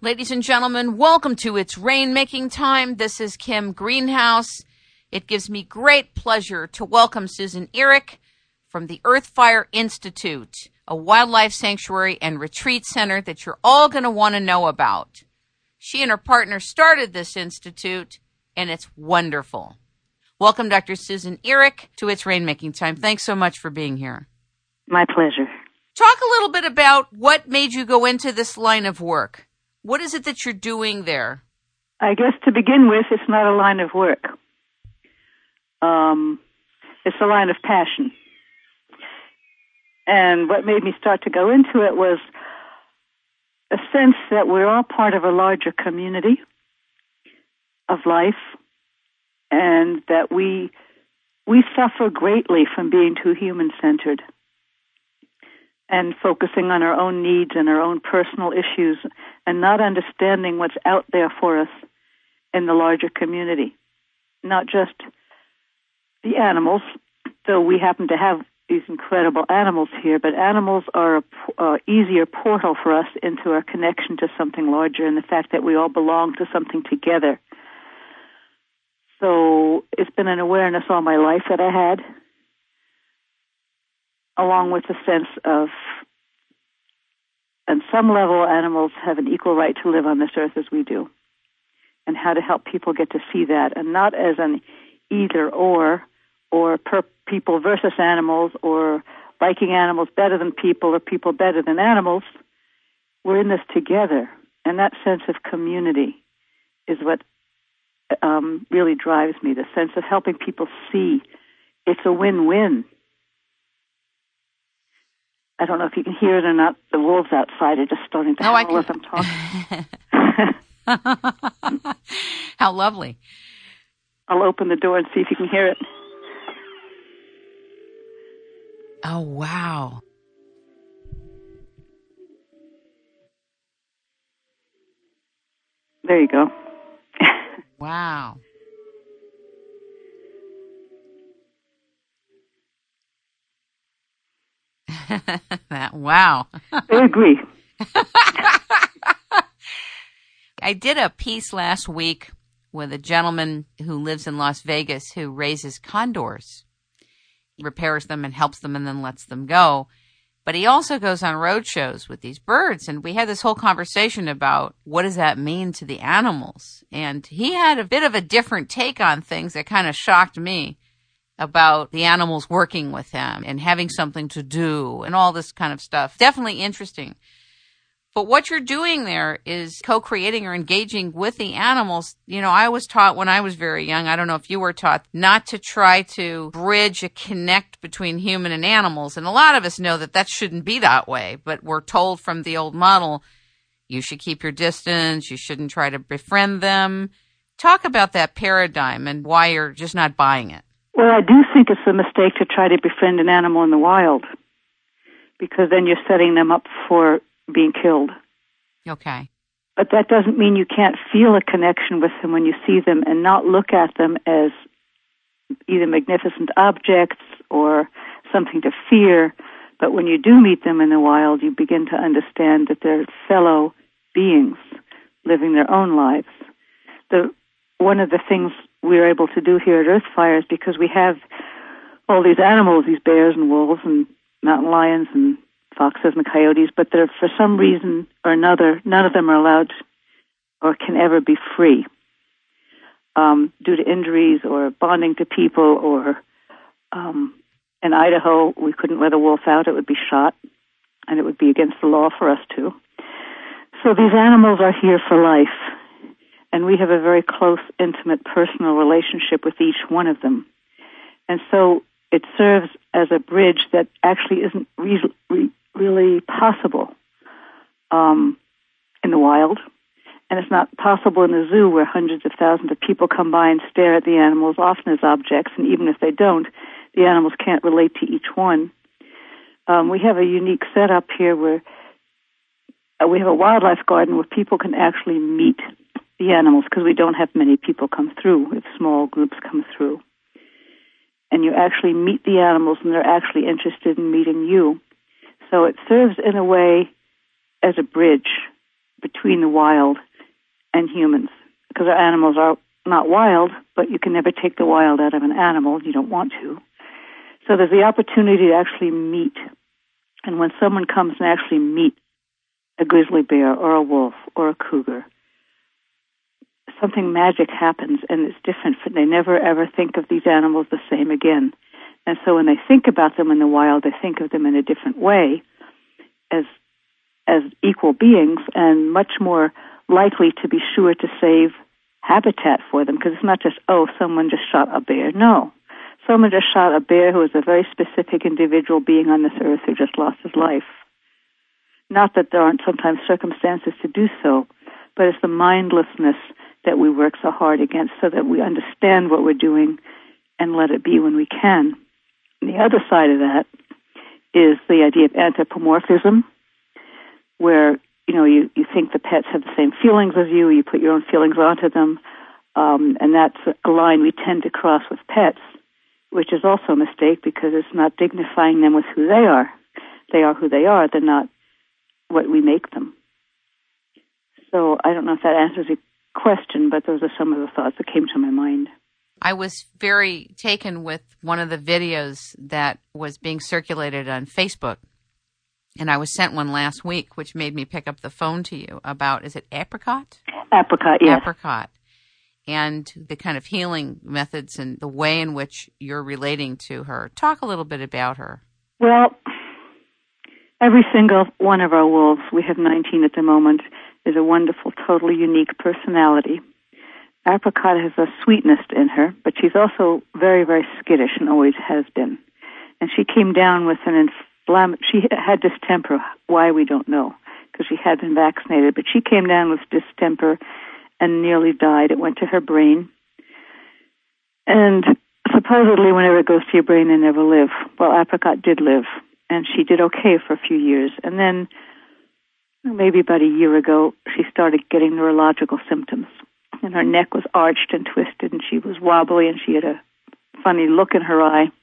Ladies and gentlemen, welcome to It's Rainmaking Time. This is Kim Greenhouse. It gives me great pleasure to welcome Susan Ehrich from the Earthfire Institute, a wildlife sanctuary and retreat center that you're all going to want to know about. She and her partner started this institute, and it's wonderful. Welcome, Dr. Susan Ehrich, to It's Rainmaking Time. Thanks so much for being here. My pleasure. Talk a little bit about what made you go into this line of work. What is it that you're doing there? I guess to begin with, it's not a line of work. It's a line of passion. And what made me start to go into it was a sense that we're all part of a larger community of life, and that we suffer greatly from being too human-centered and focusing on our own needs and our own personal issues and not understanding what's out there for us in the larger community. Not just the animals, though we happen to have these incredible animals here, but animals are an easier portal for us into our connection to something larger and the fact that we all belong to something together. So it's been an awareness all my life that I had, along with the sense of, on some level, animals have an equal right to live on this earth as we do, and how to help people get to see that, and not as an either or people versus animals, or liking animals better than people or people better than animals. We're in this together, and that sense of community is what really drives me, the sense of helping people see it's a win-win. I don't know if you can hear it or not. The wolves outside are just starting to howl as I'm talking. How lovely. I'll open the door and see if you can hear it. Oh, wow. There you go. Wow. Wow. I agree. I did a piece last week with a gentleman who lives in Las Vegas who raises condors. He repairs them and helps them and then lets them go. But he also goes on road shows with these birds. And we had this whole conversation about what does that mean to the animals? And he had a bit of a different take on things that kind of shocked me, about the animals working with him and having something to do and all this kind of stuff. Definitely interesting. But what you're doing there is co-creating or engaging with the animals. You know, I was taught when I was very young, I don't know if you were taught, not to try to bridge a connect between human and animals. And a lot of us know that that shouldn't be that way. But we're told from the old model, you should keep your distance. You shouldn't try to befriend them. Talk about that paradigm and why you're just not buying it. Well, I do think it's a mistake to try to befriend an animal in the wild, because then you're setting them up for being killed. Okay. But that doesn't mean you can't feel a connection with them when you see them and not look at them as either magnificent objects or something to fear. But when you do meet them in the wild, you begin to understand that they're fellow beings living their own lives. One of the things we're able to do here at Earthfire is because we have all these animals, these bears and wolves and mountain lions and foxes and coyotes, but they're, for some reason or another, none of them are allowed or can ever be free due to injuries or bonding to people, or in Idaho, we couldn't let a wolf out. It would be shot, and it would be against the law for us to. So these animals are here for life. And we have a very close, intimate, personal relationship with each one of them. And so it serves as a bridge that actually isn't really possible in the wild. And it's not possible in the zoo, where hundreds of thousands of people come by and stare at the animals, often as objects. And even if they don't, the animals can't relate to each one. We have a unique setup here where we have a wildlife garden where people can actually meet the animals, because we don't have many people come through. We have small groups come through. And you actually meet the animals, and they're actually interested in meeting you. So it serves in a way as a bridge between the wild and humans, because our animals are not wild, but you can never take the wild out of an animal. You don't want to. So there's the opportunity to actually meet. And when someone comes and actually meets a grizzly bear or a wolf or a cougar, something magic happens, and it's different. They never, ever think of these animals the same again. And so when they think about them in the wild, they think of them in a different way as equal beings and much more likely to be sure to save habitat for them, because it's not just, oh, someone just shot a bear. No. Someone just shot a bear who was a very specific individual being on this earth who just lost his life. Not that there aren't sometimes circumstances to do so, but it's the mindlessness that we work so hard against so that we understand what we're doing and let it be when we can. And the other side of that is the idea of anthropomorphism, where, you think the pets have the same feelings as you, you put your own feelings onto them, and that's a line we tend to cross with pets, which is also a mistake because it's not dignifying them with who they are. They are who they are. They're not what we make them. So I don't know if that answers your question, but those are some of the thoughts that came to my mind. I was very taken with one of the videos that was being circulated on Facebook, and I was sent one last week, which made me pick up the phone to you about, is it apricot? Apricot, yes. Apricot. And the kind of healing methods and the way in which you're relating to her. Talk a little bit about her. Well, every single one of our wolves, we have 19 at the moment, is a wonderful, totally unique personality. Apricot has a sweetness in her, but she's also very, very skittish and always has been. And she came down with she had distemper. Why, we don't know, because she had been vaccinated. But she came down with distemper and nearly died. It went to her brain. And supposedly whenever it goes to your brain, they never live. Well, Apricot did live, and she did okay for a few years. And then, maybe about a year ago, she started getting neurological symptoms. And her neck was arched and twisted, and she was wobbly, and she had a funny look in her eye.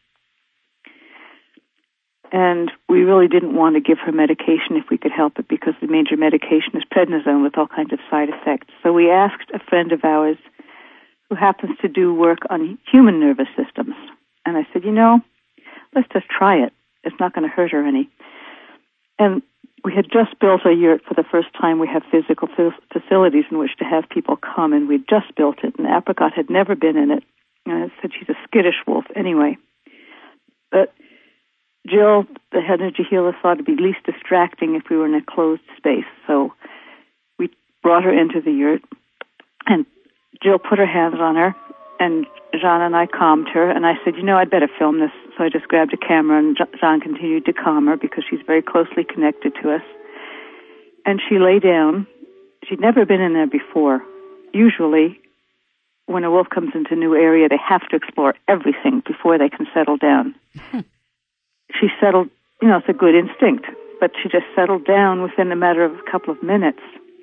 And we really didn't want to give her medication if we could help it, because the major medication is prednisone with all kinds of side effects. So we asked a friend of ours who happens to do work on human nervous systems. And I said, let's just try it. It's not going to hurt her any. And we had just built a yurt for the first time. We have physical facilities in which to have people come, and we'd just built it. And Apricot had never been in it. And I said she's a skittish wolf anyway. But Jill, the energy healer, thought it'd be least distracting if we were in a closed space. So we brought her into the yurt, and Jill put her hands on her, and Jean and I calmed her, and I said, I'd better film this. So I just grabbed a camera, and Jean continued to calm her because she's very closely connected to us. And she lay down. She'd never been in there before. Usually, when a wolf comes into a new area, they have to explore everything before they can settle down. She settled, it's a good instinct, but she just settled down within a matter of a couple of minutes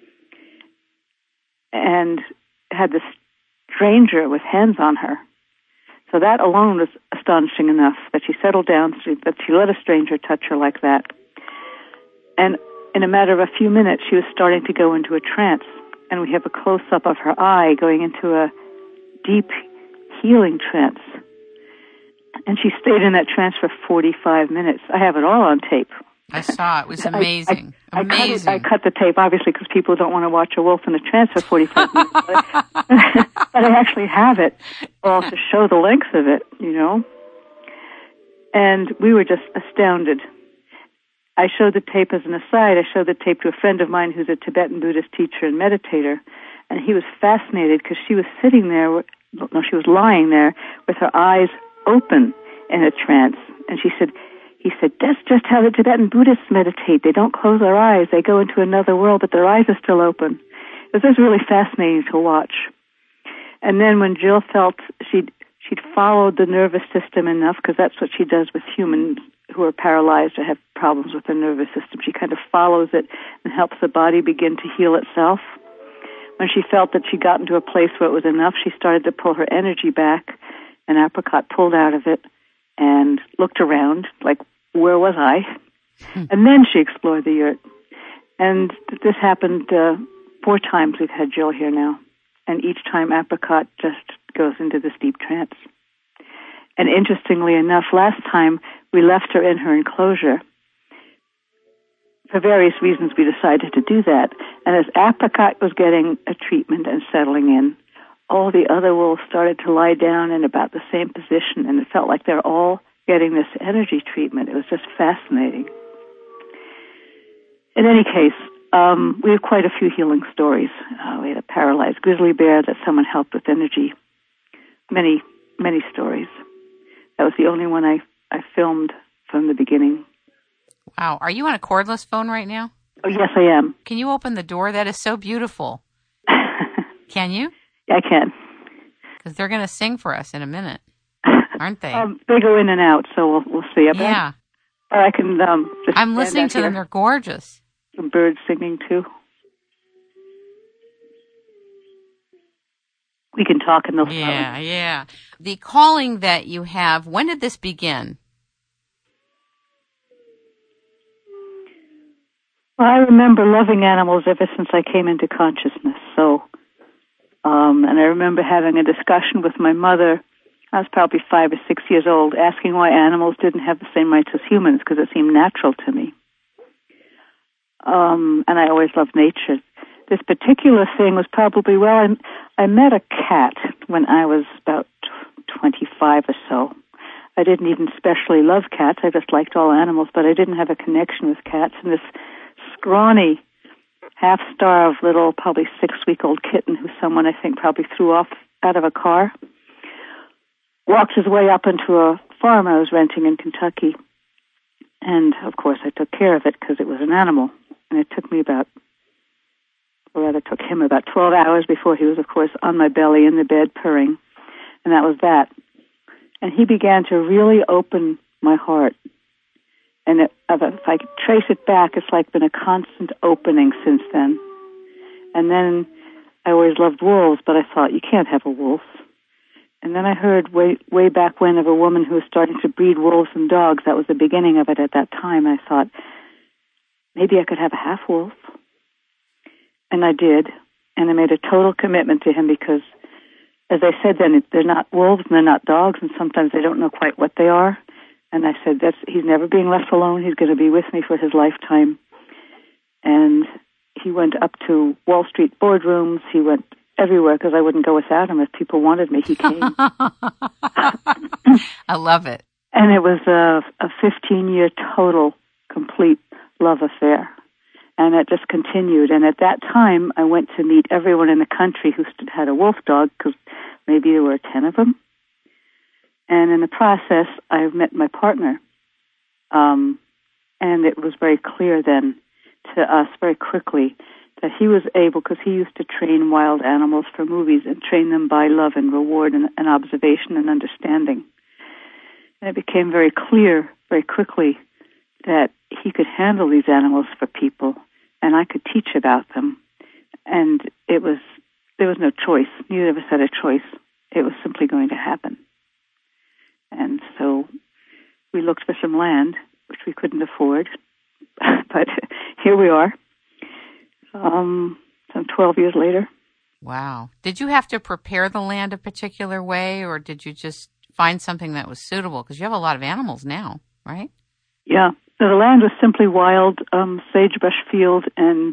and had this stranger with hands on her. So that alone was astonishing enough that she settled down, that she let a stranger touch her like that. And in a matter of a few minutes, she was starting to go into a trance, and we have a close-up of her eye going into a deep healing trance. And she stayed in that trance for 45 minutes. I have it all on tape. I saw it. It was amazing. Amazing. I cut the tape, obviously, because people don't want to watch a wolf in a trance for 45 minutes. But I actually have it all to show the length of it, And we were just astounded. I showed the tape as an aside. I showed the tape to a friend of mine who's a Tibetan Buddhist teacher and meditator. And he was fascinated because she was sitting there, she was lying there with her eyes open in a trance. And he said, that's just how the Tibetan Buddhists meditate. They don't close their eyes. They go into another world, but their eyes are still open. It was just really fascinating to watch. And then when Jill felt she'd followed the nervous system enough, because that's what she does with humans who are paralyzed or have problems with their nervous system. She kind of follows it and helps the body begin to heal itself. When she felt that she got into a place where it was enough, she started to pull her energy back, and Apricot pulled out of it and looked around, like, where was I? And then she explored the yurt. And this happened 4 times we've had Jill here now. And each time Apricot just goes into this deep trance. And interestingly enough, last time we left her in her enclosure. For various reasons, we decided to do that. And as Apricot was getting a treatment and settling in, all the other wolves started to lie down in about the same position, and it felt like they're all getting this energy treatment. It was just fascinating. In any case, we have quite a few healing stories. We had a paralyzed grizzly bear that someone helped with energy. Many, many stories. That was the only one I filmed from the beginning. Wow. Are you on a cordless phone right now? Oh, yes, I am. Can you open the door? That is so beautiful. Can you? Yeah, I can. Because they're going to sing for us in a minute, aren't they? They go in and out, so we'll see. Yeah. Or I can just I'm listening to them. They're gorgeous. Some birds singing, too. We can talk in those phones. Yeah. The calling that you have, when did this begin? Well, I remember loving animals ever since I came into consciousness. So, and I remember having a discussion with my mother. I was probably 5 or 6 years old, asking why animals didn't have the same rights as humans, because it seemed natural to me. And I always loved nature. This particular thing was probably, I met a cat when I was about 25 or so. I didn't even especially love cats. I just liked all animals, but I didn't have a connection with cats. And this scrawny, half-starved little, probably 6-week-old kitten who someone, I think, probably threw off out of a car, walked his way up into a farm I was renting in Kentucky. And, of course, I took care of it because it was an animal. And it took me took him about 12 hours before he was, of course, on my belly in the bed purring. And that was that. And he began to really open my heart. And if I could trace it back, it's like been a constant opening since then. And then I always loved wolves, but I thought, you can't have a wolf. And then I heard way back when of a woman who was starting to breed wolves and dogs. That was the beginning of it at that time. And I thought, maybe I could have a half-wolf. And I did. And I made a total commitment to him because, as I said then, they're not wolves and they're not dogs, and sometimes they don't know quite what they are. And I said, he's never being left alone. He's going to be with me for his lifetime. And he went up to Wall Street boardrooms. He went everywhere because I wouldn't go without him. If people wanted me, he came. I love it. And it was a 15-year total, complete love affair. And it just continued. And at that time, I went to meet everyone in the country who had a wolf dog, because maybe there were 10 of them. And in the process, I met my partner. And it was very clear then to us very quickly that he was able, because he used to train wild animals for movies and train them by love and reward and observation and understanding. And it became very clear very quickly that he could handle these animals for people, and I could teach about them. And there was no choice. Neither of us had a choice. It was simply going to happen. And so we looked for some land, which we couldn't afford, but here we are, some 12 years later. Wow. Did you have to prepare the land a particular way, or did you just find something that was suitable? Because you have a lot of animals now, right? Yeah. So the land was simply wild sagebrush field and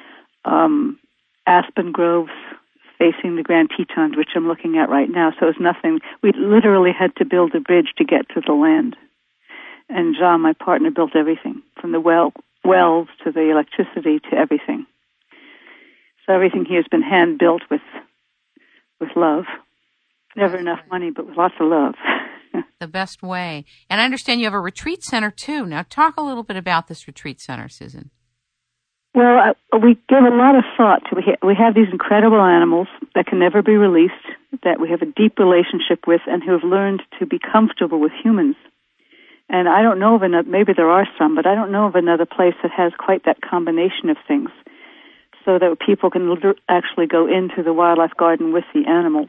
aspen groves facing the Grand Tetons, which I'm looking at right now. So it was nothing. We literally had to build a bridge to get to the land. And Jean, my partner, built everything, from the wells to the electricity to everything. So everything here has been hand-built with love. Never enough money, but with lots of love. The best way. And I understand you have a retreat center, too. Now, talk a little bit about this retreat center, Susan. Well, we give a lot of thought to. We have these incredible animals that can never be released, that we have a deep relationship with, and who have learned to be comfortable with humans. And I don't know of another, maybe there are some, but I don't know of another place that has quite that combination of things, so that people can actually go into the wildlife garden with the animals.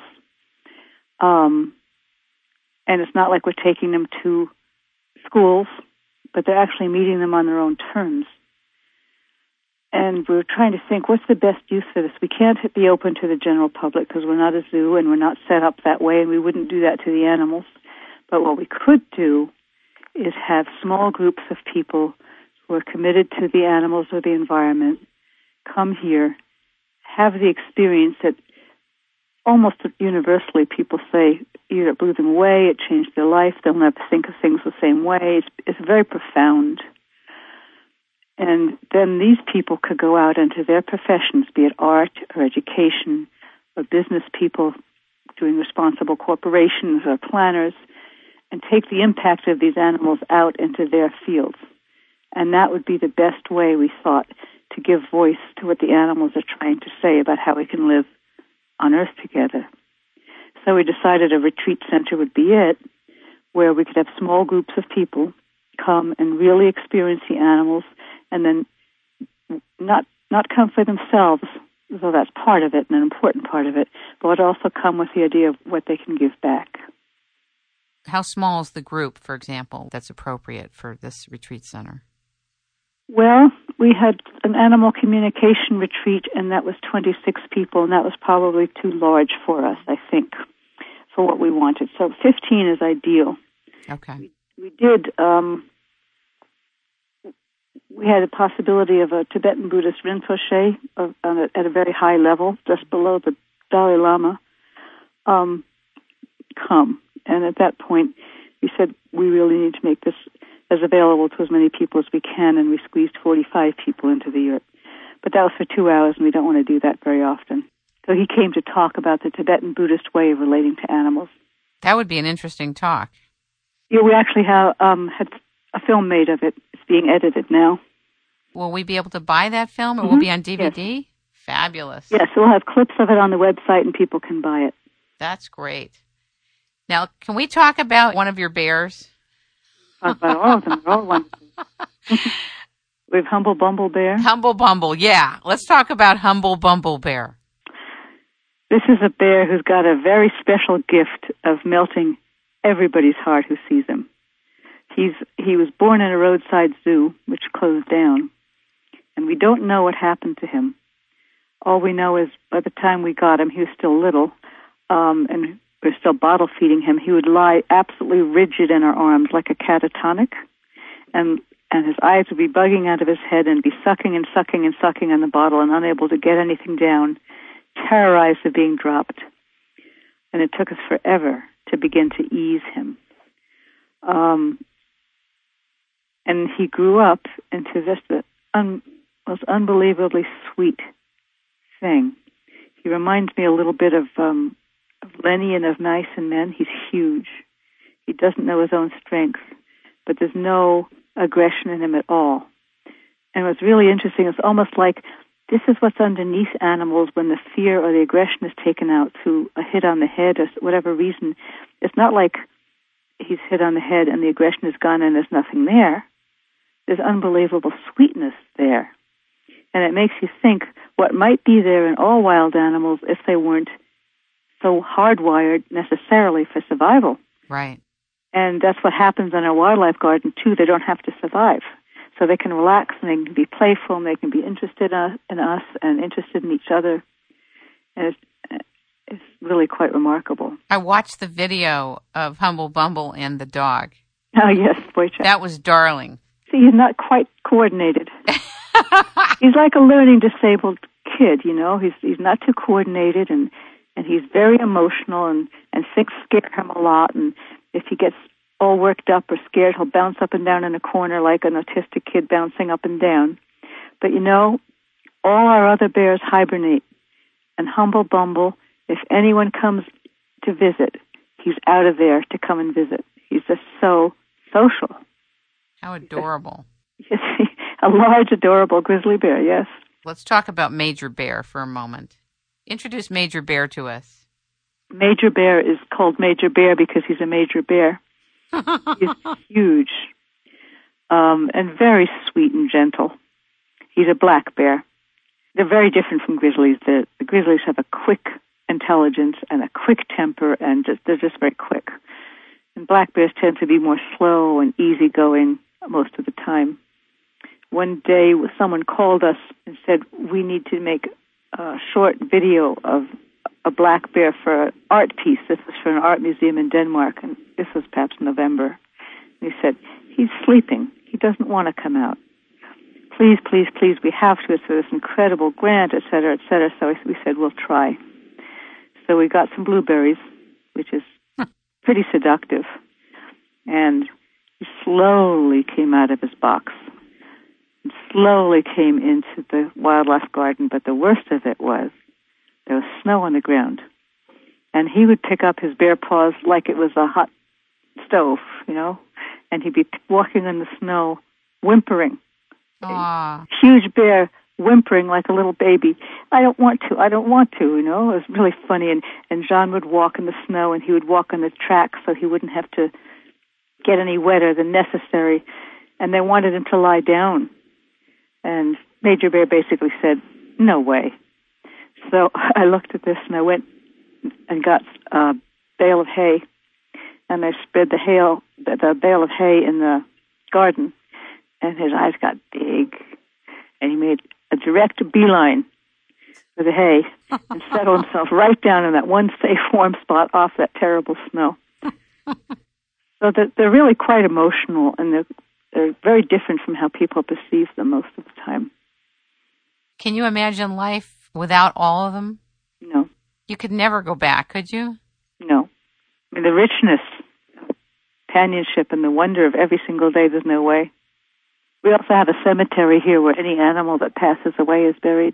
And it's not like we're taking them to schools, but they're actually meeting them on their own terms. And we're trying to think, what's the best use for this? We can't be open to the general public because we're not a zoo and we're not set up that way, and we wouldn't do that to the animals. But what we could do is have small groups of people who are committed to the animals or the environment come here, have the experience that almost universally people say either it blew them away, it changed their life, they'll never think of things the same way. It's very profound. And then these people could go out into their professions, be it art or education or business people doing responsible corporations or planners, and take the impact of these animals out into their fields. And that would be the best way, we thought, to give voice to what the animals are trying to say about how we can live on Earth together. So we decided a retreat center would be it, where we could have small groups of people come and really experience the animals, and then not come for themselves, though that's part of it and an important part of it, but also come with the idea of what they can give back. How small is the group, for example, that's appropriate for this retreat center? Well, we had an animal communication retreat, and that was 26 people, and that was probably too large for us, I think, for what we wanted. So 15 is ideal. Okay. We did, we had a possibility of a Tibetan Buddhist Rinpoche at a very high level, just below the Dalai Lama, come. And at that point, we said we really need to make this as available to as many people as we can, and we squeezed 45 people into the yurt. But that was for 2 hours, and we don't want to do that very often. So he came to talk about the Tibetan Buddhist way of relating to animals. That would be an interesting talk. Yeah, we actually have had a film made of it. It's being edited now. Will we be able to buy that film? It will be on DVD? Yes. Fabulous. Yes, we'll have clips of it on the website, and people can buy it. That's great. Now, can we talk about one of your bears? Talk about all of them. They're all wonderful. We have Humble Bumble Bear. Humble Bumble, yeah. Let's talk about Humble Bumble Bear. This is a bear who's got a very special gift of melting everybody's heart who sees him. He was born in a roadside zoo, which closed down, and we don't know what happened to him. All we know is by the time we got him, he was still little, and we're still bottle feeding him. He would lie absolutely rigid in our arms like a catatonic, and his eyes would be bugging out of his head and be sucking and sucking and sucking on the bottle and unable to get anything down, terrorized of being dropped. And it took us forever to begin to ease him. And he grew up into just the most unbelievably sweet thing. He reminds me a little bit of Lenny and of Mice and Men. He's huge. He doesn't know his own strength, but there's no aggression in him at all. And what's really interesting is almost like this is what's underneath animals when the fear or the aggression is taken out through a hit on the head or whatever reason. It's not like he's hit on the head and the aggression is gone and there's nothing there. There's unbelievable sweetness there. And it makes you think what might be there in all wild animals if they weren't so hardwired necessarily for survival. Right. And that's what happens in our wildlife garden, too. They don't have to survive. So they can relax and they can be playful and they can be interested in us and interested in each other. And it's really quite remarkable. I watched the video of Humble Bumble and the dog. Oh, yes, Boychuk. That was darling. See, he's not quite coordinated. He's like a learning disabled kid, you know. He's not too coordinated, and he's very emotional, and things scare him a lot. And if he gets all worked up or scared, he'll bounce up and down in a corner like an autistic kid bouncing up and down. But, you know, all our other bears hibernate. And Humble Bumble, if anyone comes to visit, he's out of there to come and visit. He's just so social. How adorable. A large, adorable grizzly bear, yes. Let's talk about Major Bear for a moment. Introduce Major Bear to us. Major Bear is called Major Bear because he's a major bear. He's huge and very sweet and gentle. He's a black bear. They're very different from grizzlies. The grizzlies have a quick intelligence and a quick temper, and they're just very quick. And black bears tend to be more slow and easygoing most of the time. one day someone called us and said, we need to make a short video of a black bear for an art piece. This was for an art museum in Denmark, and this was perhaps November. And he said, he's sleeping. He doesn't want to come out. Please, please, please, we have to. It's for this incredible grant, et cetera, et cetera. So we said, we'll try. So we got some blueberries, which is pretty seductive. And he slowly came out of his box and slowly came into the wildlife garden. But the worst of it was there was snow on the ground. And he would pick up his bare paws like it was a hot stove, and he'd be walking in the snow, whimpering. Aww. Huge bear whimpering like a little baby. I don't want to. It was really funny. And John would walk in the snow, and he would walk on the track so he wouldn't have to get any wetter than necessary. And they wanted him to lie down. And Major Bear basically said, no way. So I looked at this, and I went and got a bale of hay, and I spread the bale of hay in the garden. And his eyes got big, and he made a direct beeline for the hay and settled himself right down in that one safe, warm spot off that terrible snow. So they're really quite emotional, and they're very different from how people perceive them most of the time. Can you imagine life without all of them? No. You could never go back, could you? No. I mean, the richness, companionship, and the wonder of every single day, there's no way. We also have a cemetery here where any animal that passes away is buried.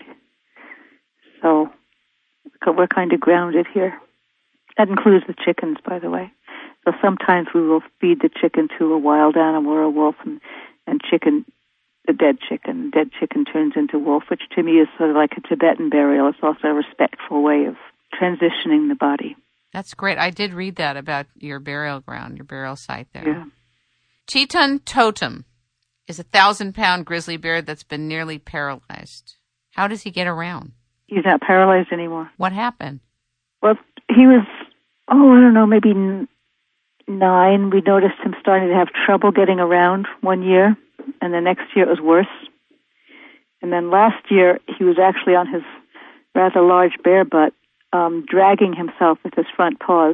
So we're kind of grounded here. That includes the chickens, by the way. So sometimes we will feed the chicken to a wild animal or a wolf, and the dead chicken turns into wolf, which to me is sort of like a Tibetan burial. It's also a respectful way of transitioning the body. That's great. I did read that about your burial ground, your burial site there. Yeah. Chiton Totem is a 1,000-pound grizzly bear that's been nearly paralyzed. How does he get around? He's not paralyzed anymore. What happened? Well, he was, I don't know, maybe 9. We noticed him starting to have trouble getting around one year, and the next year it was worse. And then last year he was actually on his rather large bear butt, dragging himself with his front paws.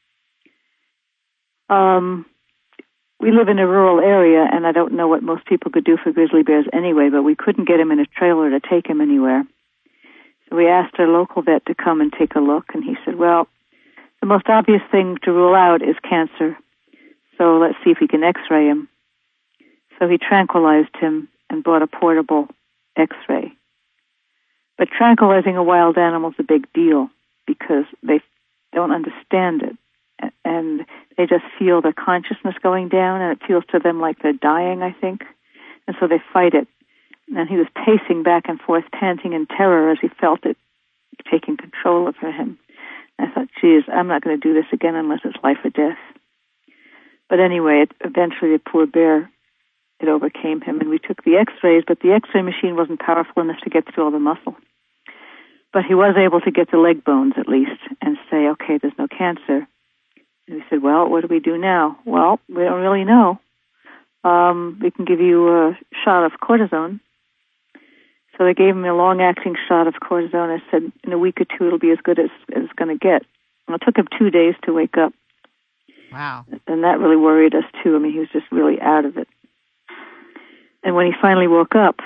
We live in a rural area, and I don't know what most people could do for grizzly bears anyway, but we couldn't get him in a trailer to take him anywhere. So we asked our local vet to come and take a look, and he said, well, the most obvious thing to rule out is cancer, so let's see if we can x-ray him. So he tranquilized him and bought a portable x-ray. But tranquilizing a wild animal is a big deal because they don't understand it. And they just feel their consciousness going down, and it feels to them like they're dying, I think. And so they fight it. And he was pacing back and forth, panting in terror as he felt it taking control of him. And I thought, geez, I'm not going to do this again unless it's life or death. But anyway, eventually the poor bear, it overcame him, and we took the x-rays, but the x-ray machine wasn't powerful enough to get through all the muscle. But he was able to get the leg bones, at least, and say, okay, there's no cancer. And we said, well, what do we do now? Well, we don't really know. We can give you a shot of cortisone. So they gave him a long-acting shot of cortisone and said, in a week or two, it'll be as good as it's going to get. And it took him 2 days to wake up. Wow. And that really worried us, too. I mean, he was just really out of it. And when he finally woke up,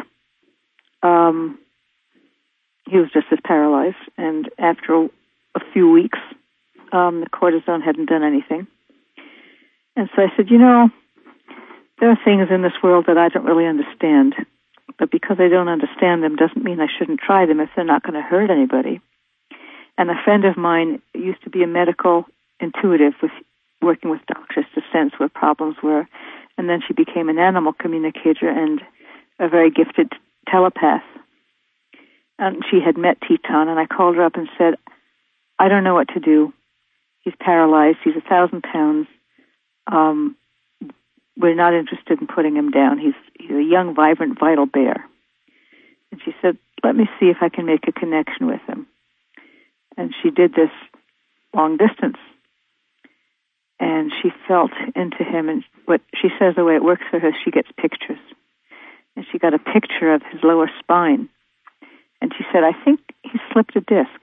he was just as paralyzed. And after a few weeks, the cortisone hadn't done anything. And so I said, there are things in this world that I don't really understand. But because I don't understand them doesn't mean I shouldn't try them if they're not going to hurt anybody. And a friend of mine used to be a medical intuitive working with doctors to sense where problems were. And then she became an animal communicator and a very gifted telepath. And she had met Teton, and I called her up and said, I don't know what to do. He's paralyzed. He's 1,000 pounds. We're not interested in putting him down. He's a young, vibrant, vital bear. And she said, let me see if I can make a connection with him. And she did this long distance. And she felt into him. And what she says, the way it works for her, she gets pictures. and she got a picture of his lower spine. And she said, I think he slipped a disc.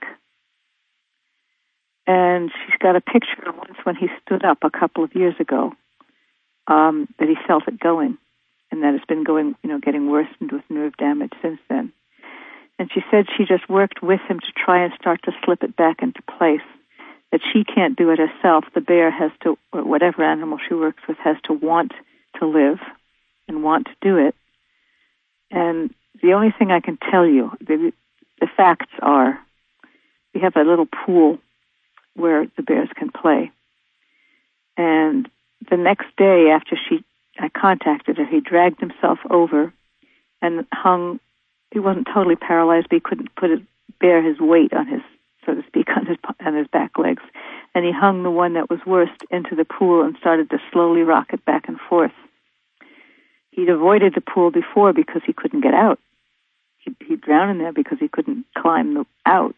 And she's got a picture of once when he stood up a couple of years ago, that he felt it going, and that it's been going, getting worsened with nerve damage since then. And she said she just worked with him to try and start to slip it back into place, that she can't do it herself. The bear has to, or whatever animal she works with, has to want to live and want to do it. And the only thing I can tell you, the facts are, we have a little pool where the bears can play. And the next day after I contacted her, he dragged himself over and hung. He wasn't totally paralyzed, but he couldn't bear his weight on his, so to speak, on his back legs. And he hung the one that was worst into the pool and started to slowly rock it back and forth. He'd avoided the pool before because he couldn't get out. He'd drown in there because he couldn't climb out,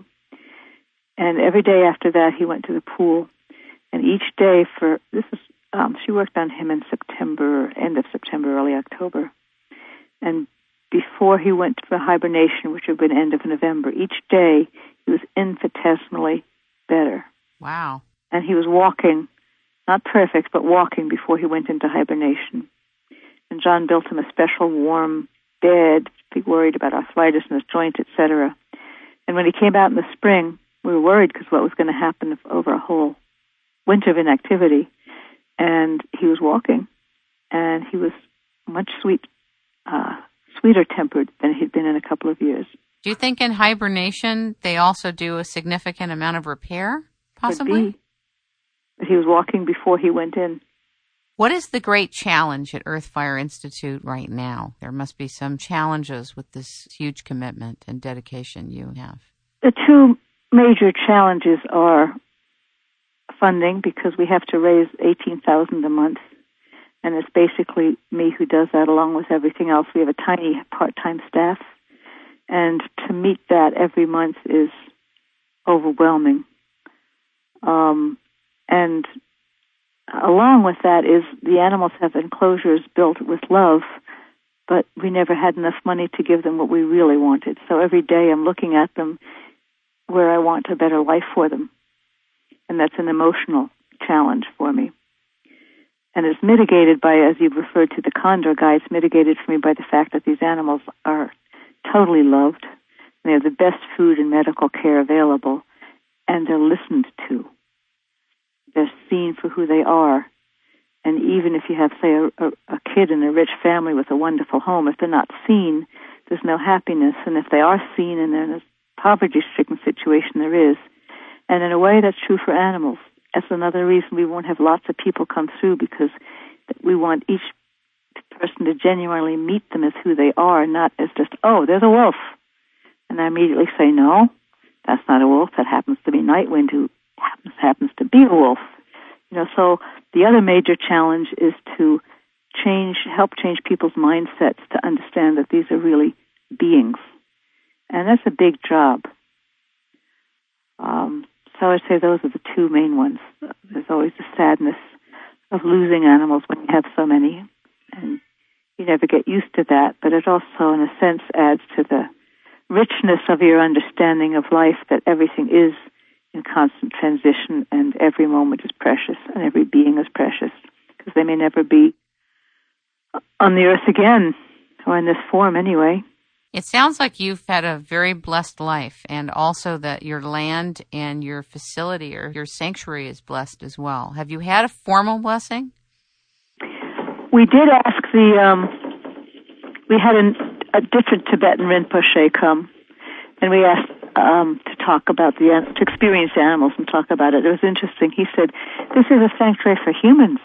And every day after that, he went to the pool. And each day she worked on him in September, end of September, early October. And before he went for hibernation, which would have been end of November, each day he was infinitesimally better. Wow. And he was walking, not perfect, but walking before he went into hibernation. And John built him a special warm bed, be worried about arthritis in his joint, etc. And when he came out in the spring, we were worried because what was going to happen over a whole winter of inactivity. And he was walking, and he was much sweeter tempered than he'd been in a couple of years. Do you think in hibernation they also do a significant amount of repair, possibly? Could be. But he was walking before he went in. What is the great challenge at Earthfire Institute right now? There must be some challenges with this huge commitment and dedication you have. The two major challenges are funding, because we have to raise $18,000 a month, and it's basically me who does that along with everything else. We have a tiny part-time staff, and to meet that every month is overwhelming. And along with that is the animals have enclosures built with love, but we never had enough money to give them what we really wanted. So every day I'm looking at them where I want a better life for them. And that's an emotional challenge for me. And it's mitigated by, as you've referred to the Condor Guy, it's mitigated for me by the fact that these animals are totally loved. They have the best food and medical care available, and they're listened to. They're seen for who they are. And even if you have, say, a kid in a rich family with a wonderful home, if they're not seen, there's no happiness. And if they are seen and they're in a poverty-stricken situation, there is. And in a way, that's true for animals. That's another reason we won't have lots of people come through, because we want each person to genuinely meet them as who they are, not as just, oh, there's a wolf. And I immediately say, no, that's not a wolf. That happens to be Nightwind, who happens to be a wolf. So the other major challenge is to help change people's mindsets to understand that these are really beings. And that's a big job. So I'd say those are the two main ones. There's always the sadness of losing animals when you have so many, and you never get used to that, but it also, in a sense, adds to the richness of your understanding of life, that everything is in constant transition and every moment is precious and every being is precious, because they may never be on the earth again, or in this form anyway. It sounds like you've had a very blessed life, and also that your land and your facility or your sanctuary is blessed as well. Have you had a formal blessing? We did ask we had a different Tibetan Rinpoche come, and we asked to talk about to experience the animals and talk about it. It was interesting. He said, this is a sanctuary for humans.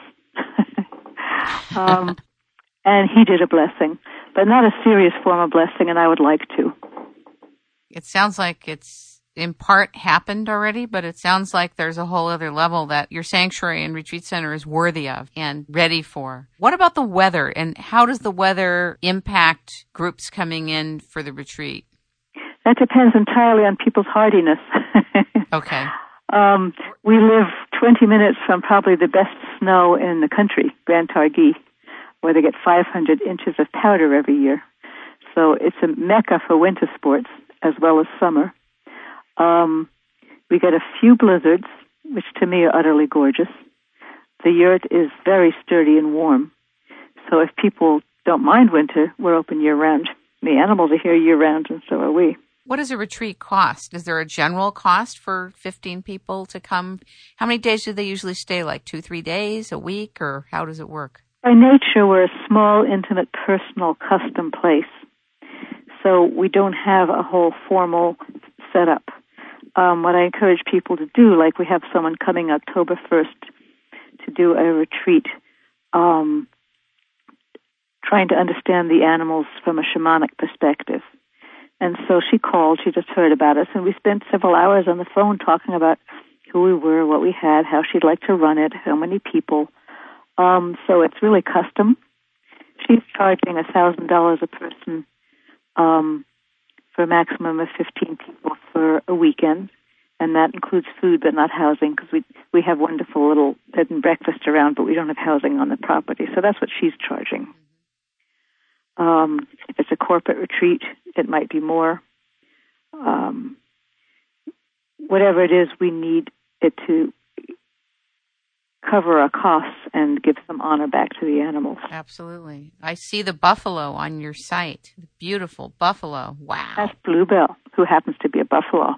And he did a blessing, but not a serious form of blessing, and I would like to. It sounds like it's in part happened already, but it sounds like there's a whole other level that your sanctuary and retreat center is worthy of and ready for. What about the weather, and how does the weather impact groups coming in for the retreat? That depends entirely on people's hardiness. Okay. We live 20 minutes from probably the best snow in the country, Grand Targhee. or they get 500 inches of powder every year. So it's a mecca for winter sports as well as summer. We get a few blizzards, which to me are utterly gorgeous. The yurt is very sturdy and warm. So if people don't mind winter, we're open year-round. The animals are here year-round, and so are we. What does a retreat cost? Is there a general cost for 15 people to come? How many days do they usually stay, like 2-3 days, a week, or how does it work? By nature, we're a small, intimate, personal, custom place. So we don't have a whole formal setup. What I encourage people to do, like we have someone coming October 1st to do a retreat, trying to understand the animals from a shamanic perspective. And so she called, she just heard about us, and we spent several hours on the phone talking about who we were, what we had, how she'd like to run it, how many people. So it's really custom. She's charging $1,000 a person for a maximum of 15 people for a weekend, and that includes food but not housing, because we have wonderful little bed and breakfast around, but we don't have housing on the property. So that's what she's charging. If it's a corporate retreat, it might be more. Whatever it is, we need it to cover our costs and give some honor back to the animals. Absolutely. I see the buffalo on your site. The beautiful buffalo. Wow. That's Bluebell, who happens to be a buffalo.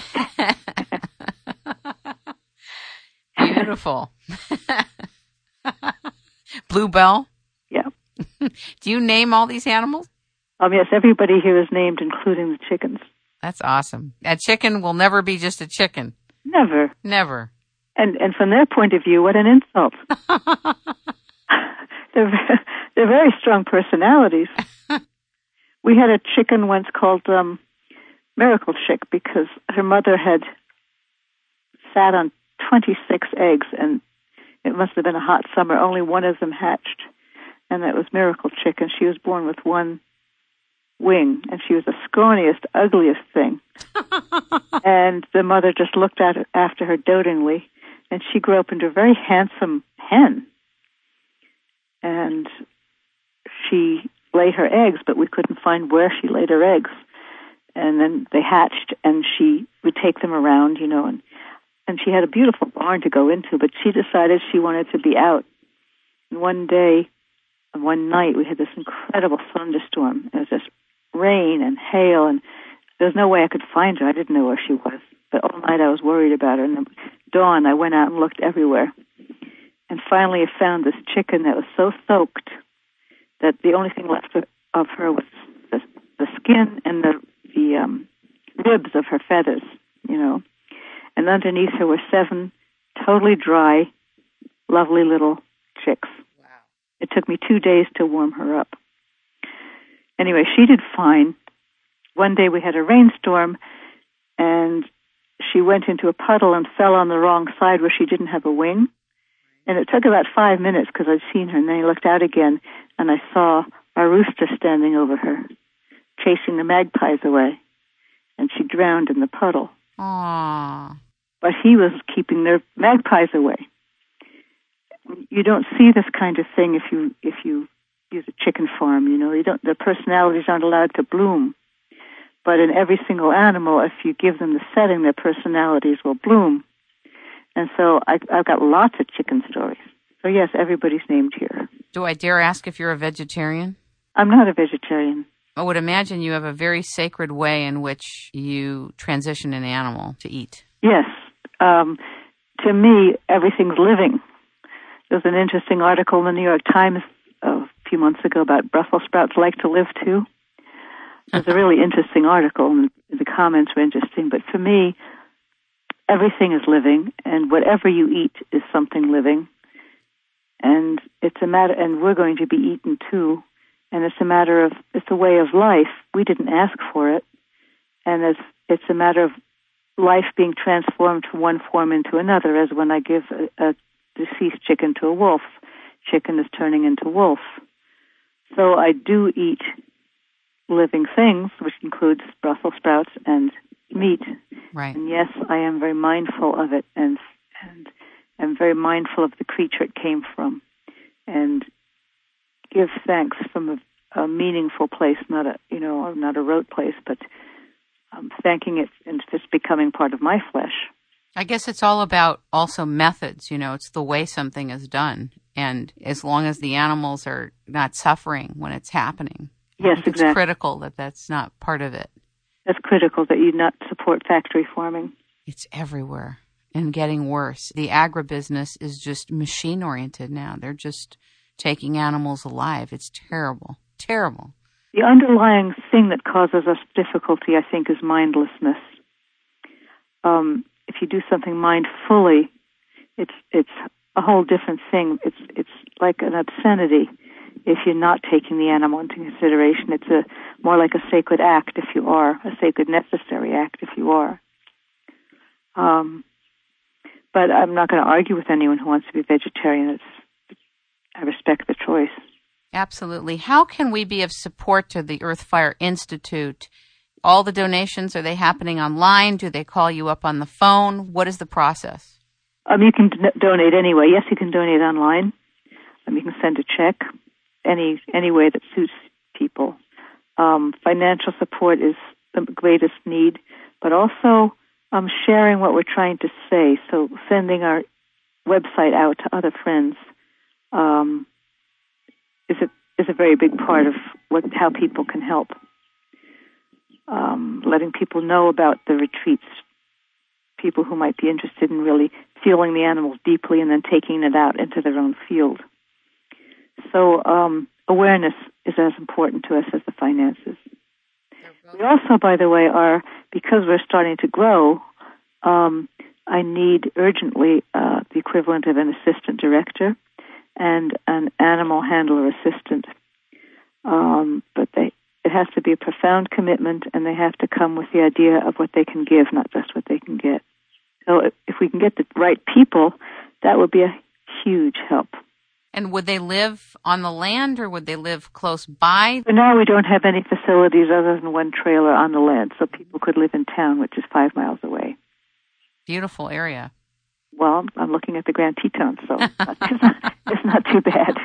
Beautiful. Bluebell? Yeah. Do you name all these animals? Yes, everybody here is named, including the chickens. That's awesome. A chicken will never be just a chicken. Never. Never. And from their point of view, what an insult. They're very strong personalities. We had a chicken once called Miracle Chick because her mother had sat on 26 eggs, and it must have been a hot summer. Only one of them hatched, and that was Miracle Chick, and she was born with one wing, and she was the scrawniest, ugliest thing. And the mother just looked at it after her dotingly, and she grew up into a very handsome hen. And she laid her eggs, but we couldn't find where she laid her eggs. And then they hatched, and she would take them around, and she had a beautiful barn to go into, but she decided she wanted to be out. And one night, we had this incredible thunderstorm. It was just rain and hail, and there was no way I could find her. I didn't know where she was. But all night I was worried about her. And at dawn, I went out and looked everywhere. And finally I found this chicken that was so soaked that the only thing left of her was the skin and the ribs of her feathers, And underneath her were 7 totally dry, lovely little chicks. Wow. It took me 2 days to warm her up. Anyway, she did fine. One day we had a rainstorm, and she went into a puddle and fell on the wrong side where she didn't have a wing. And it took about 5 minutes because I'd seen her, and then I looked out again, and I saw a rooster standing over her, chasing the magpies away, and she drowned in the puddle. Aww. But he was keeping their magpies away. You don't see this kind of thing if you use a chicken farm, their personalities aren't allowed to bloom. But in every single animal, if you give them the setting, their personalities will bloom. And so I've got lots of chicken stories. So yes, everybody's named here. Do I dare ask if you're a vegetarian? I'm not a vegetarian. I would imagine you have a very sacred way in which you transition an animal to eat. Yes. To me, everything's living. There was an interesting article in the New York Times a few months ago about Brussels sprouts like to live too. It was a really interesting article, and the comments were interesting. But for me, everything is living, and whatever you eat is something living. And it's a matter, and we're going to be eaten too. And it's a way of life. We didn't ask for it, and it's a matter of life being transformed from one form into another. As when I give a deceased chicken to a wolf, chicken is turning into wolf. So I do eat living things, which includes Brussels sprouts and meat. Right. And yes, I am very mindful of it, and I'm very mindful of the creature it came from. And give thanks from a meaningful place, not a rote place, but thanking it and just becoming part of my flesh. I guess it's all about also methods, it's the way something is done. And as long as the animals are not suffering when it's happening. Yes, exactly. It's critical that that's not part of it. It's critical that you not support factory farming. It's everywhere and getting worse. The agribusiness is just machine-oriented now. They're just taking animals alive. It's terrible. Terrible. The underlying thing that causes us difficulty, I think, is mindlessness. If you do something mindfully, it's a whole different thing. It's like an obscenity if you're not taking the animal into consideration. It's more like a sacred act if you are, a sacred necessary act if you are. But I'm not going to argue with anyone who wants to be vegetarian. I respect the choice. Absolutely. How can we be of support to the Earthfire Institute? All the donations, are they happening online? Do they call you up on the phone? What is the process? You can donate anyway. Yes, you can donate online. You can send a check any way that suits people. Financial support is the greatest need, but also sharing what we're trying to say. So sending our website out to other friends is a very big part of how people can help. Letting people know about the retreats, people who might be interested in really feeling the animals deeply and then taking it out into their own field. So awareness is as important to us as the finances. We also, by the way, because we're starting to grow, I need urgently the equivalent of an assistant director and an animal handler assistant. But it has to be a profound commitment, and they have to come with the idea of what they can give, not just what they can get. So if we can get the right people, that would be a huge help. And would they live on the land, or would they live close by? For now, we don't have any facilities other than one trailer on the land, so people could live in town, which is 5 miles away. Beautiful area. Well, I'm looking at the Grand Tetons, so it's not too bad.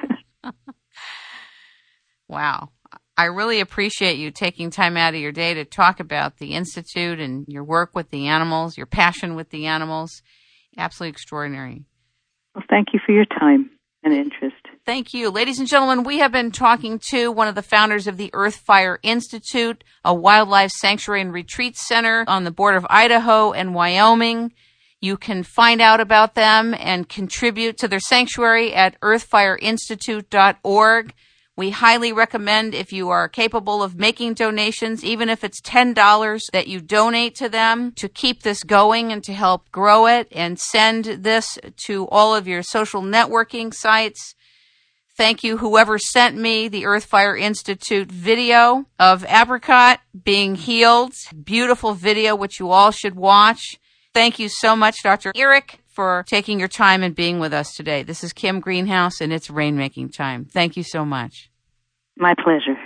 Wow. I really appreciate you taking time out of your day to talk about the Institute and your work with the animals, your passion with the animals. Absolutely extraordinary. Well, thank you for your time and interest. Thank you. Ladies and gentlemen, we have been talking to one of the founders of the Earthfire Institute, a wildlife sanctuary and retreat center on the border of Idaho and Wyoming. You can find out about them and contribute to their sanctuary at earthfireinstitute.org. We highly recommend, if you are capable of making donations, even if it's $10, that you donate to them to keep this going and to help grow it, and send this to all of your social networking sites. Thank you, whoever sent me the Earthfire Institute video of Apricot being healed. Beautiful video, which you all should watch. Thank you so much, Dr. Eric, for taking your time and being with us today. This is Kim Greenhouse, and it's rainmaking time. Thank you so much. My pleasure.